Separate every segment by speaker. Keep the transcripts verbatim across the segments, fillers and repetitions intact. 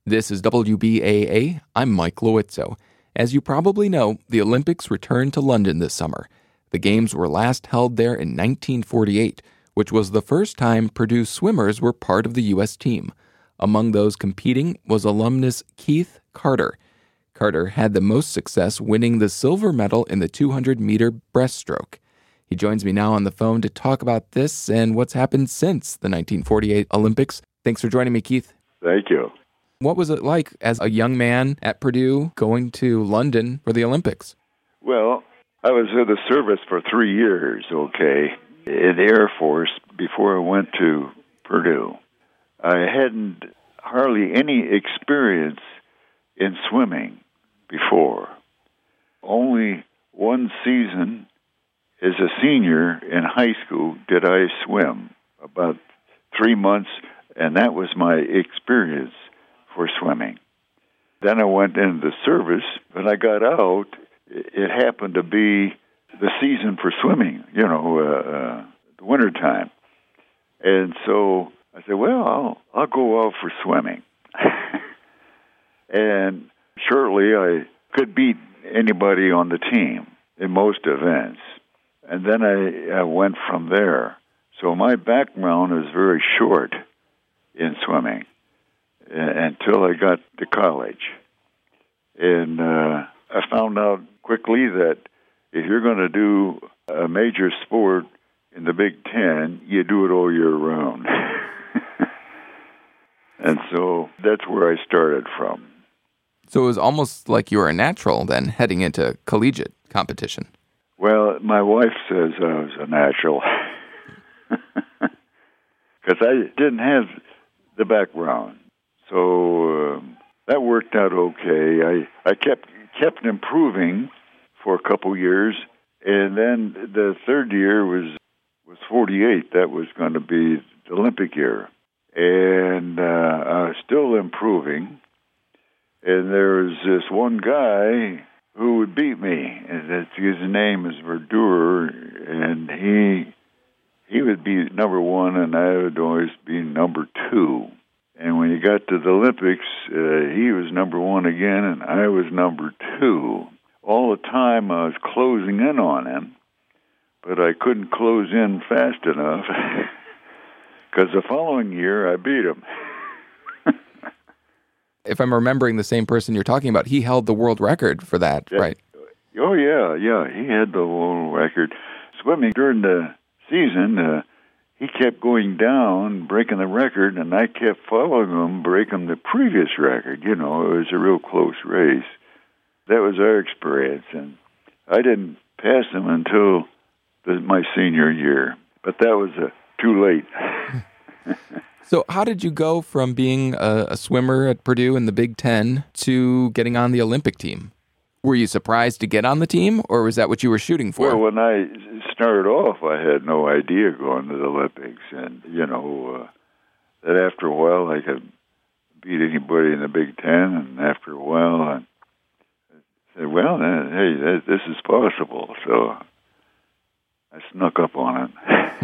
Speaker 1: This is W B A A. I'm Mike Lowitzo. As you probably know, the Olympics returned to London this summer. The Games were last held there in nineteen forty-eight, which was the first time Purdue swimmers were part of the U S team. Among those competing was alumnus Keith Carter. Carter had the most success winning the silver medal in the two hundred meter breaststroke. He joins me now on the phone to talk about this and what's happened since the nineteen forty-eight Olympics. Thanks for joining me, Keith.
Speaker 2: Thank you.
Speaker 1: What was it like as a young man at Purdue going to London for the Olympics?
Speaker 2: Well, I was in the service for three years, okay, in the Air Force before I went to Purdue. I hadn't hardly any experience in swimming before. Only one season as a senior in high school did I swim, about three months, and that was my experience for swimming. Then I went into the service. When I got out, it happened to be the season for swimming, you know, uh, uh, the wintertime. And so I said, well, I'll, I'll go out for swimming. And shortly I could beat anybody on the team in most events. And then I, I went from there. So my background is very short in swimming until I got to college. And uh, I found out quickly that if you're going to do a major sport in the Big Ten, you do it all year round. And so that's where I started from.
Speaker 1: So it was almost like you were a natural then, heading into collegiate competition.
Speaker 2: Well, my wife says I was a natural. Because I didn't have the background. So um, that worked out okay. I, I kept kept improving for a couple years, and then the third year was was forty-eight. That was going to be the Olympic year, and uh, I was still improving. And there was this one guy who would beat me, and that's, his name is Verdurer, and he he would be number one, and I would always be number two. And when he got to the Olympics, uh, he was number one again, and I was number two. All the time I was closing in on him, but I couldn't close in fast enough because the following year I beat him.
Speaker 1: If I'm remembering the same person you're talking about, he held the world record for that,
Speaker 2: yeah.
Speaker 1: right?
Speaker 2: Oh, yeah, yeah. He had the world record. Swimming during the season, uh, he kept going down, breaking the record, and I kept following him, breaking the previous record. You know, it was a real close race. That was our experience, and I didn't pass him until the, my senior year. But that was uh, too late.
Speaker 1: So how did you go from being a, a swimmer at Purdue in the Big Ten to getting on the Olympic team? Were you surprised to get on the team, or was that what you were shooting for?
Speaker 2: Well, when I started off, I had no idea going to the Olympics. And, you know, uh, that after a while I could beat anybody in the Big Ten. And after a while I said, well, uh, hey, that, this is possible. So I snuck up on it.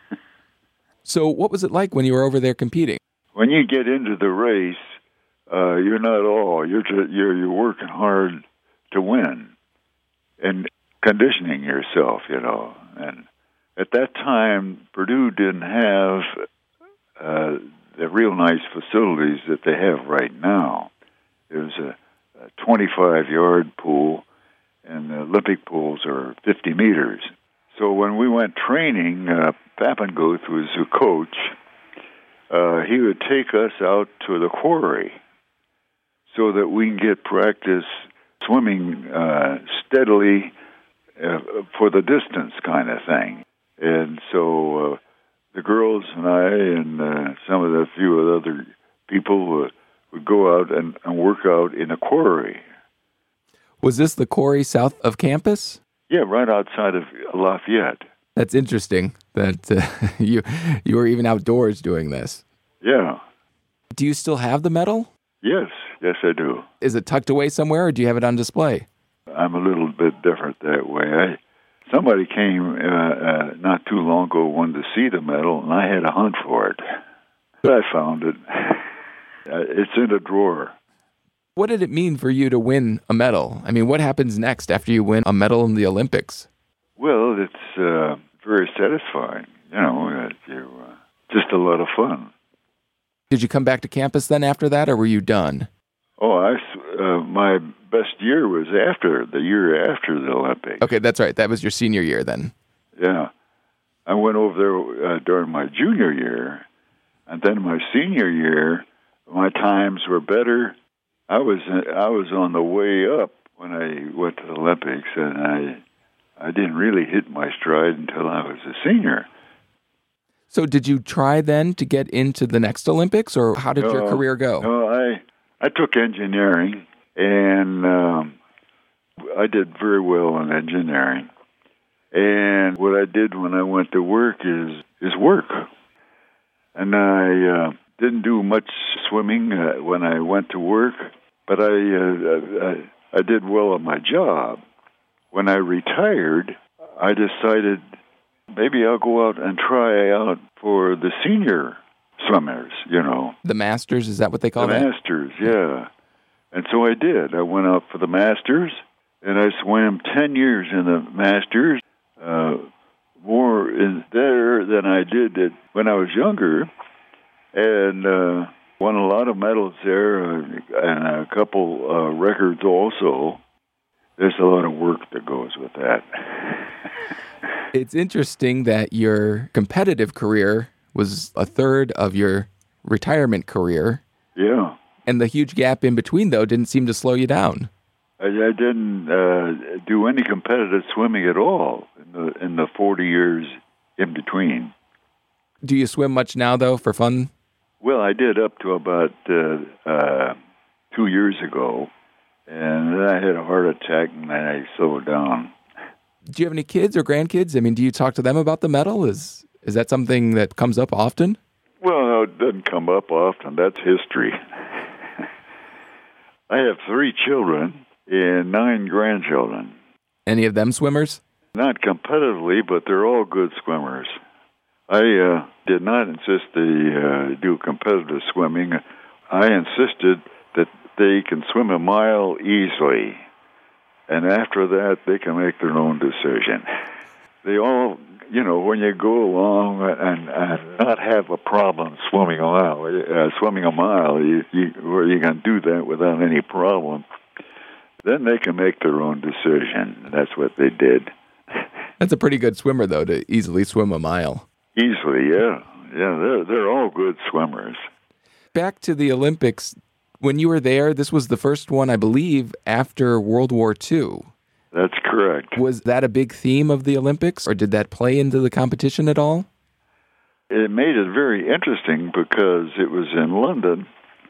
Speaker 1: So what was it like when you were over there competing?
Speaker 2: When you get into the race, uh, you're not all. You're, just, you're you're working hard to win and conditioning yourself, you know. And at that time, Purdue didn't have uh, the real nice facilities that they have right now. It was a, a twenty-five-yard pool, and the Olympic pools are fifty meters. So when we went training, uh, Pappengoth was the coach. Uh, he would take us out to the quarry so that we can get practice swimming uh, steadily uh, for the distance kind of thing. And so uh, the girls and I and uh, some of the few other people uh, would go out and, and work out in a quarry.
Speaker 1: Was this the quarry south of campus?
Speaker 2: Yeah, right outside of Lafayette.
Speaker 1: That's interesting that uh, you you were even outdoors doing this.
Speaker 2: Yeah.
Speaker 1: Do you still have the medal?
Speaker 2: Yes, yes I do.
Speaker 1: Is it tucked away somewhere, or do you have it on display?
Speaker 2: I'm a little bit different that way. I, somebody came uh, uh, not too long ago, wanted to see the medal, and I had to hunt for it. But I found it. Uh, it's in a drawer.
Speaker 1: What did it mean for you to win a medal? I mean, what happens next after you win a medal in the Olympics?
Speaker 2: Well, it's uh, very satisfying. You know, uh, you, uh, just a lot of fun.
Speaker 1: Did you come back to campus then after that, or were you done?
Speaker 2: Oh, I, uh, my best year was after, the year after the Olympics.
Speaker 1: Okay, that's right. That was your senior year then.
Speaker 2: Yeah. I went over there uh, during my junior year, and then my senior year, my times were better. I was I was on the way up when I went to the Olympics, and I I didn't really hit my stride until I was a senior.
Speaker 1: So did you try then to get into the next Olympics, or how did
Speaker 2: no,
Speaker 1: your career go?
Speaker 2: No, I I took engineering, and um, I did very well in engineering. And what I did when I went to work is is work, and I uh, didn't do much swimming uh, when I went to work. But I, uh, I I did well at my job. When I retired, I decided maybe I'll go out and try out for the senior swimmers, you know.
Speaker 1: The Masters, is that what they call
Speaker 2: the
Speaker 1: that?
Speaker 2: The Masters, yeah. And so I did. I went out for the Masters, and I swam ten years in the Masters, uh, more in there than I did it when I was younger, and uh won a lot of medals there, uh, and a couple uh, records also. There's a lot of work that goes with that.
Speaker 1: It's interesting that your competitive career was a third of your retirement career.
Speaker 2: Yeah.
Speaker 1: And the huge gap in between, though, didn't seem to slow you down.
Speaker 2: I, I didn't uh, do any competitive swimming at all in the, in the forty years in between.
Speaker 1: Do you swim much now, though, for fun?
Speaker 2: Well, I did up to about uh, uh, two years ago, and then I had a heart attack, and then I slowed down.
Speaker 1: Do you have any kids or grandkids? I mean, do you talk to them about the medal? Is is that something that comes up often?
Speaker 2: Well, no, it doesn't come up often. That's history. I have three children and nine grandchildren.
Speaker 1: Any of them swimmers?
Speaker 2: Not competitively, but they're all good swimmers. I uh, did not insist they uh, do competitive swimming. I insisted that they can swim a mile easily, and after that, they can make their own decision. They all, you know, when you go along and, and not have a problem swimming a mile, uh, swimming a mile, you, you, where you can do that without any problem, then they can make their own decision. That's what they did.
Speaker 1: That's a pretty good swimmer, though, to easily swim a mile.
Speaker 2: Easily, yeah. Yeah, they're, they're all good swimmers.
Speaker 1: Back to the Olympics, when you were there, this was the first one, I believe, after World War Two.
Speaker 2: That's correct.
Speaker 1: Was that a big theme of the Olympics, or did that play into the competition at all?
Speaker 2: It made it very interesting because it was in London,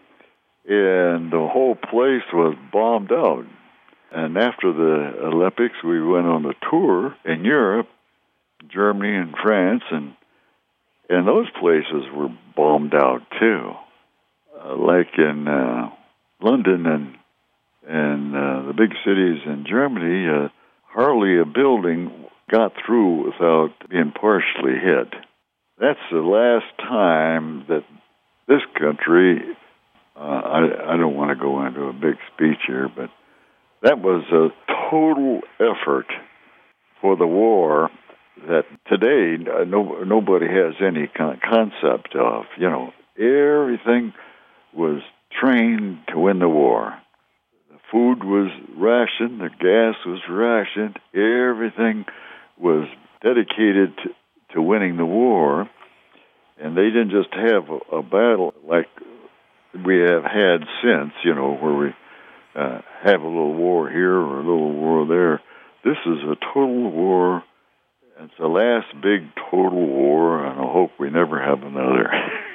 Speaker 2: and the whole place was bombed out. And after the Olympics, we went on a tour in Europe, Germany and France, and and those places were bombed out too. Uh, like in uh, London and and uh, the big cities in Germany, uh, hardly a building got through without being partially hit. That's the last time that this country, uh, I, I don't want to go into a big speech here, but that was a total effort for the war that today uh, no, nobody has any con- concept of. You know, everything was trained to win the war. The food was rationed, the gas was rationed, everything was dedicated to, to winning the war. And they didn't just have a, a battle like we have had since, you know, where we uh, have a little war here or a little war there. This is a total war. It's the last big total war, and I hope we never have another.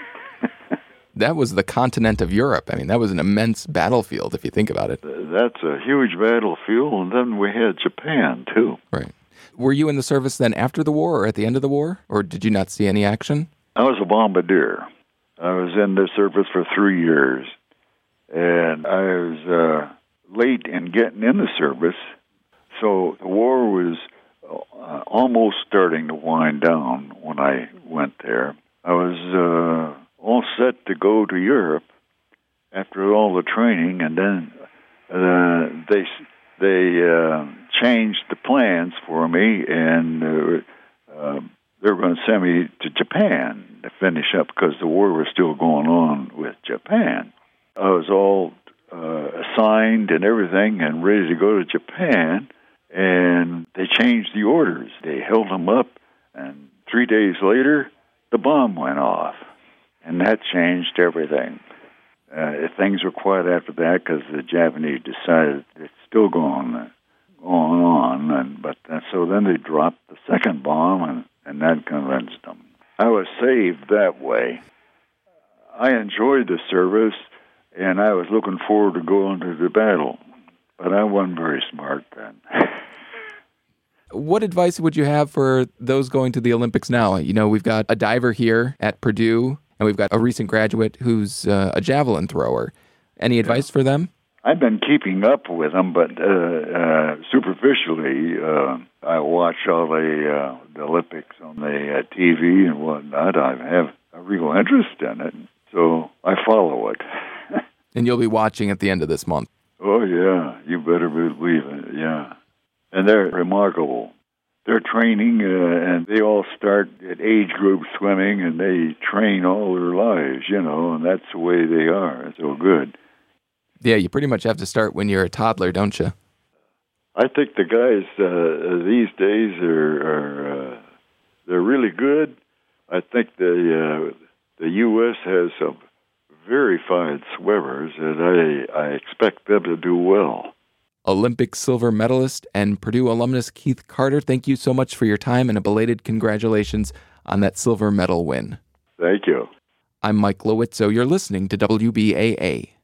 Speaker 1: That was the continent of Europe. I mean, that was an immense battlefield, if you think about it.
Speaker 2: That's a huge battlefield, and then we had Japan, too.
Speaker 1: Right. Were you in the service then after the war or at the end of the war, or did you not see any action?
Speaker 2: I was a bombardier. I was in the service for three years, and I was uh, late in getting in the service, so the war was uh, almost starting to wind down when I went there. I was uh, all set to go to Europe, after all the training, and then uh, they they uh, changed the plans for me, and uh, uh, they were going to send me to Japan to finish up because the war was still going on with Japan. I was all uh, assigned and everything and ready to go to Japan, and they changed the orders. They held them up, and three days later, the bomb went off, and that changed everything. Uh, things were quiet after that because the Japanese decided it's still going, going on, and but uh, so then they dropped the second bomb, and, and that convinced them. I was saved that way. I enjoyed the service, and I was looking forward to going to the battle, but I wasn't very smart then.
Speaker 1: What advice would you have for those going to the Olympics now? You know, we've got a diver here at Purdue, and we've got a recent graduate who's uh, a javelin thrower. Any advice for them?
Speaker 2: I've been keeping up with them, but uh, uh, superficially. Uh, I watch all the, uh, the Olympics on the uh, T V and whatnot. I have a real interest in it, so I follow it.
Speaker 1: And you'll be watching at the end of this month.
Speaker 2: Oh, yeah. You better believe it, yeah. And they're remarkable. They're training, uh, and they all start at age group swimming, and they train all their lives, you know, and that's the way they are. It's so good.
Speaker 1: Yeah, you pretty much have to start when you're a toddler, don't you?
Speaker 2: I think the guys uh, these days are, are uh, they're really good. I think the uh, the U S has some very fine swimmers, and I I expect them to do well.
Speaker 1: Olympic silver medalist and Purdue alumnus Keith Carter, thank you so much for your time and a belated congratulations on that silver medal win.
Speaker 2: Thank you.
Speaker 1: I'm Mike Lowitzo. You're listening to W B A A.